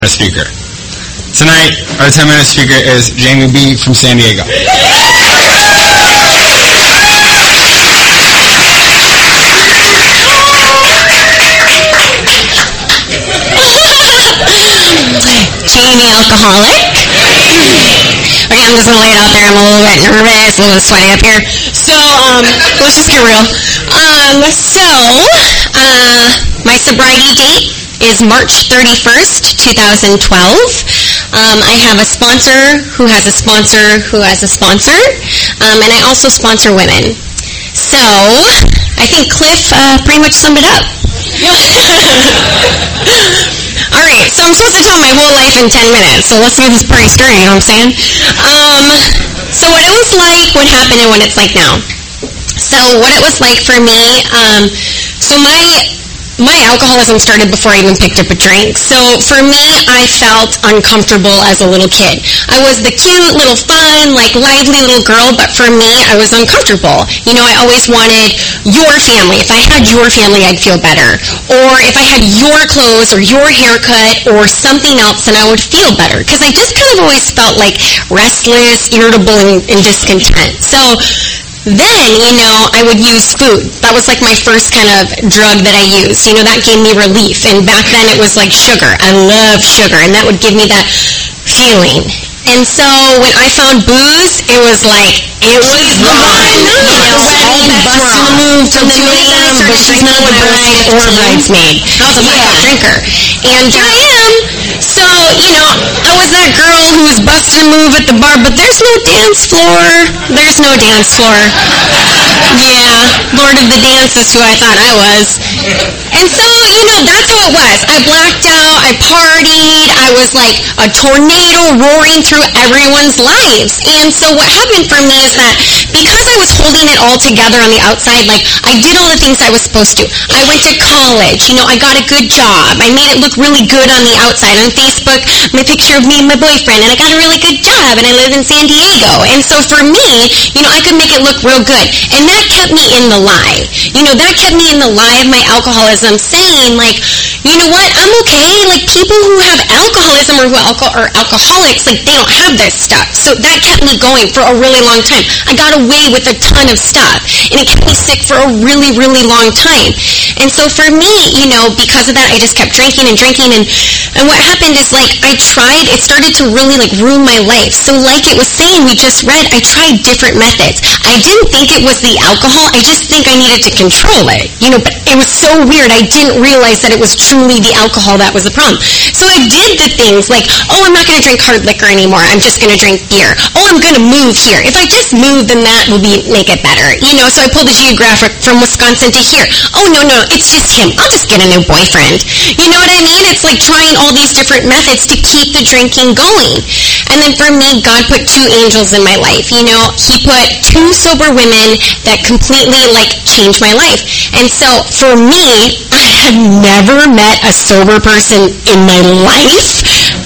Speaker. Tonight, our 10-minute speaker is Jamie B. from San Diego. Jamie, alcoholic. Okay, I'm just gonna lay it out there. I'm a little bit nervous, a little sweaty up here. So, let's just get real. My sobriety date is March 31st, 2012. I have a sponsor who has a sponsor who has a sponsor, and I also sponsor women. So, I think Cliff pretty much summed it up. Alright, so I'm supposed to tell my whole life in 10 minutes, so let's get this party started, you know what I'm saying? So what it was like, what happened, and what it's like now. So what it was like for me, so my alcoholism started before I even picked up a drink. So for me, I felt uncomfortable as a little kid. I was the cute, little fun, like lively little girl, but for me, I was uncomfortable. You know, I always wanted your family. If I had your family, I'd feel better. Or if I had your clothes or your haircut or something else, then I would feel better. Because I just kind of always felt like restless, irritable, and discontent. So then, you know, I would use food. That was like my first kind of drug that I used. You know, that gave me relief. And back then it was like sugar. I loved sugar. And that would give me that feeling. And so when I found booze, it was like, it was the one. You know, all bets were moved till 2 a.m., but she's not a bride or a bridesmaid. I was a blackout drinker. And here I am. So, you know, I was that girl who was busting a move at the bar, but there's no dance floor. There's no dance floor. Yeah, Lord of the Dance is who I thought I was. And so, you know, that's who it was. I blacked out, I partied, I was like a tornado roaring through everyone's lives. And so what happened for me is that because I was holding it all together on the outside, like I did all the things I was supposed to. I went to college, you know, I got a good job. I made it look really good on the outside. On Facebook, my picture of me and my boyfriend, and I got a really good job, and I live in San Diego. And so for me, you know, I could make it look real good. And that kept me in the lie. You know, that kept me in the lie of my alcoholism, saying like, you know what, I'm okay. Like people who have alcoholism or who are alcoholics, like they don't have this stuff. So that kept me going for a really long time. I got away with a ton of stuff, and it kept me sick for a really, really long time. And so for me, you know, because of that, I just kept drinking and drinking, and what happened is like I tried, it started to really like ruin my life. So like it was saying, we just read, I tried different methods. I didn't think it was the alcohol, I just think I needed to control it. You know, but it was so weird, I didn't realize that it was truly the alcohol that was the problem. So I did the things like, oh, I'm not going to drink hard liquor anymore, I'm just going to drink beer. Oh, I'm going to move here. If I just move, then that will make it better. You know, so I pulled the geographic from Wisconsin to here. Oh, no, it's just him. I'll just get a new boyfriend. You know what I mean? It's like trying all these different methods to keep the drinking going. And then for me, God put two angels in my life. You know, He put two sober women that completely like changed my life. And so for me, I had never met a sober person in my life.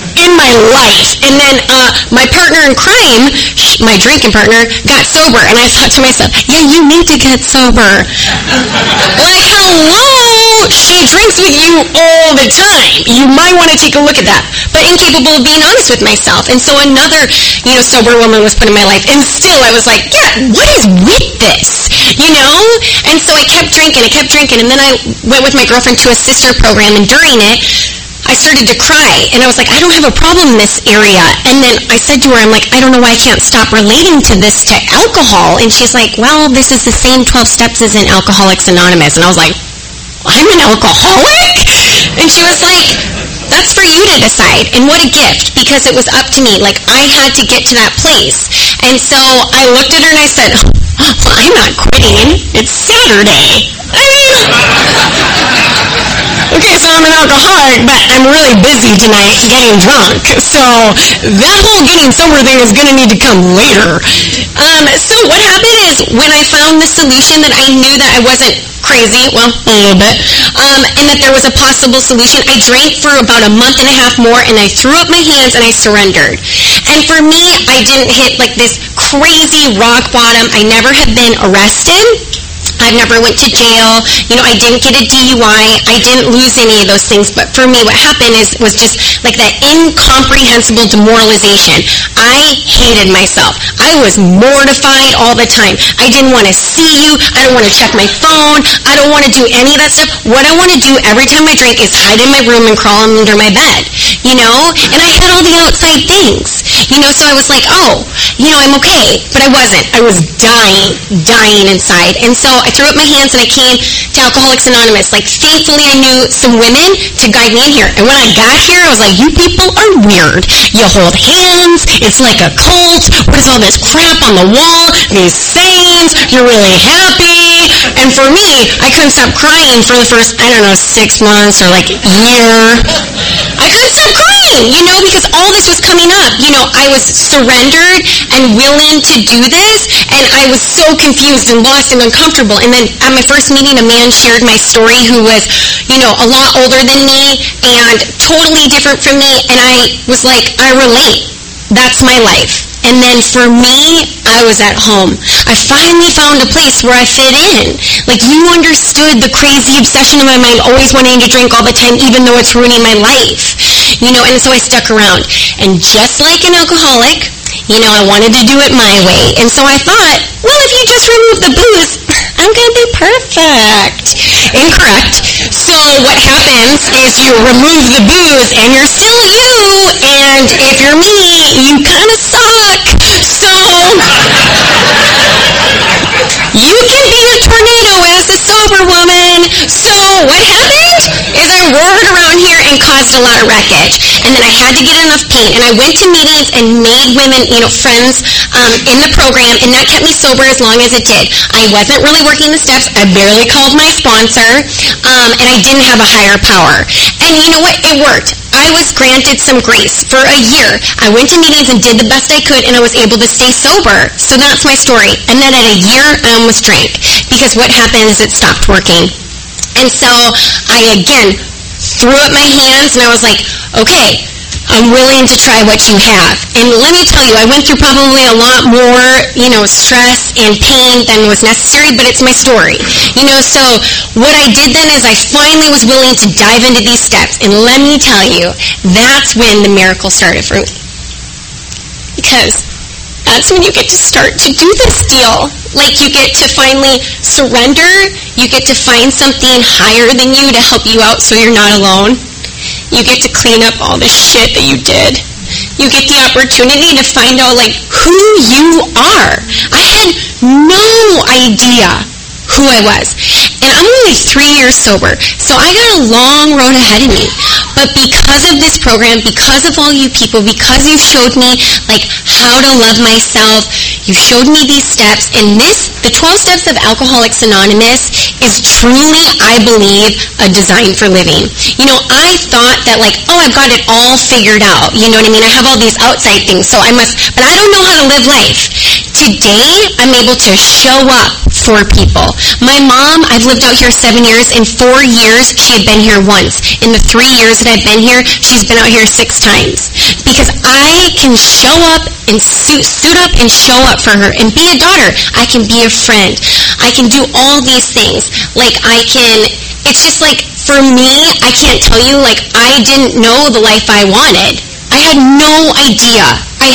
And then my partner in crime, my drinking partner, got sober. And I thought to myself, yeah, you need to get sober. Like, hello, she drinks with you all the time. You might want to take a look at that. But incapable of being honest with myself. And so another, you know, sober woman was put in my life. And still I was like, yeah, what is with this? You know? And so I kept drinking. And then I went with my girlfriend to a sister program. And during it, I started to cry, and I was like, I don't have a problem in this area. And then I said to her, I'm like, I don't know why I can't stop relating to this to alcohol. And she's like, well, this is the same 12 steps as in Alcoholics Anonymous. And I was like, I'm an alcoholic? And she was like, that's for you to decide. And what a gift, because it was up to me. Like, I had to get to that place. And so I looked at her and I said, well, I'm not quitting. It's Saturday. I mean, okay, so I'm an alcoholic, but I'm really busy tonight getting drunk. So that whole getting sober thing is going to need to come later. So what happened is when I found the solution that I knew that I wasn't crazy, well, a little bit, and that there was a possible solution, I drank for about a month and a half more, and I threw up my hands and I surrendered. And for me, I didn't hit like this crazy rock bottom. I never have been arrested. I've never went to jail. I didn't get a DUI. I didn't lose any of those things. But for me, what happened was just like that incomprehensible demoralization. I hated myself. I was mortified all the time. I didn't want to see you. I don't want to check my phone. I don't want to do any of that stuff. What I want to do every time I drink is hide in my room and crawl under my bed, And I had all the outside things, so I was like, oh, I'm okay. But I wasn't. I was dying inside. And so I threw up my hands and I came to Alcoholics Anonymous. Like, thankfully I knew some women to guide me in here. And when I got here, I was like, you people are weird. You hold hands. It's like a cult. What is all this crap on the wall? These sayings. You're really happy. And for me, I couldn't stop crying for the first, 6 months or like a year. I couldn't stop crying, because all this was coming up. I was surrendered and willing to do this, and I was so confused and lost and uncomfortable. And then at my first meeting, a man shared my story who was, a lot older than me and totally different from me, and I was like, I relate. That's my life. And then for me, I was at home. I finally found a place where I fit in. Like, you understood the crazy obsession in my mind, always wanting to drink all the time, even though it's ruining my life. And so I stuck around. And just like an alcoholic, I wanted to do it my way. And so I thought, well, if you just remove the booze, I'm going to be perfect. Incorrect. So what happens is you remove the booze and you're still you. And if you're me, you kind of suck. So you can be a tornado as a sober woman. So what happened is I roared around here and caused a lot of wreckage. And then I had to get enough pain. And I went to meetings and made women, friends in the program, and that kept me sober as long as it did. I wasn't really working the steps. I barely called my sponsor, and I didn't have a higher power. And you know what? It worked. I was granted some grace for a year. I went to meetings and did the best I could, and I was able to stay sober. So that's my story. And then at a year, I almost drank, because what happened is it stopped working. And so I, again, threw up my hands, and I was like, okay, I'm willing to try what you have. And let me tell you, I went through probably a lot more, stress and pain than was necessary, but it's my story. So what I did then is I finally was willing to dive into these steps. And let me tell you, that's when the miracle started for me. Because that's when you get to start to do this deal. Like, you get to finally surrender. You get to find something higher than you to help you out so you're not alone. You get to clean up all the shit that you did. You get the opportunity to find out, who you are. I had no idea who I was. And I'm only 3 years sober, so I got a long road ahead of me. But because of this program, because of all you people, because you showed me, how to love myself, you showed me these steps, and the 12 Steps of Alcoholics Anonymous is truly, I believe, a design for living. I thought that, I've got it all figured out. You know what I mean? I have all these outside things, but I don't know how to live life. Today, I'm able to show up for people. My mom, I've lived out here 7 years. In 4 years, she had been here once. In the 3 years that I've been here, she's been out here 6 times. Because I can show up and suit up and show up for her and be a daughter. I can be a friend. I can do all these things. It's just for me, I can't tell you, I didn't know the life I wanted. I had no idea.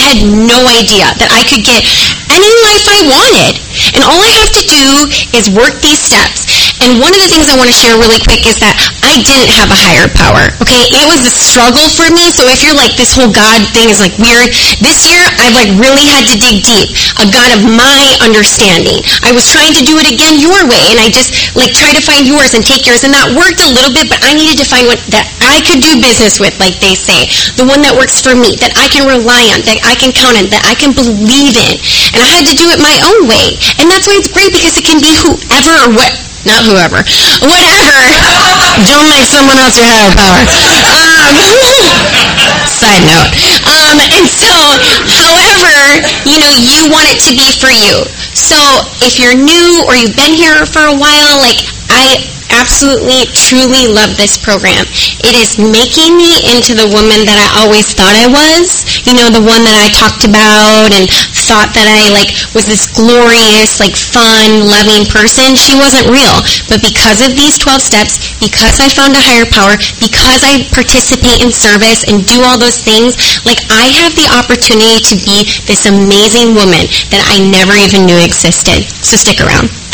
That I could get any life I wanted. And all I have to do is work these steps. And one of the things I want to share really quick is that I didn't have a higher power, okay? It was a struggle for me, so if you're this whole God thing is weird, this year I've really had to dig deep. A God of my understanding. I was trying to do it again your way, and I just try to find yours and take yours, and that worked a little bit, but I needed to find one that I could do business with, like they say. The one that works for me, that I can rely on, that I can count on, that I can believe in. And I had to do it my own way. And that's why it's great, because it can be whoever or what. Not whoever. Whatever. Don't make someone else your higher power. Side note. And so, however, you want it to be for you. So, if you're new or you've been here for a while, absolutely, truly love this program. It is making me into the woman that I always thought I was. You know, the one that I talked about and thought that I, was this glorious, fun, loving person. She wasn't real. But because of these 12 steps, because I found a higher power, because I participate in service and do all those things, I have the opportunity to be this amazing woman that I never even knew existed. So stick around.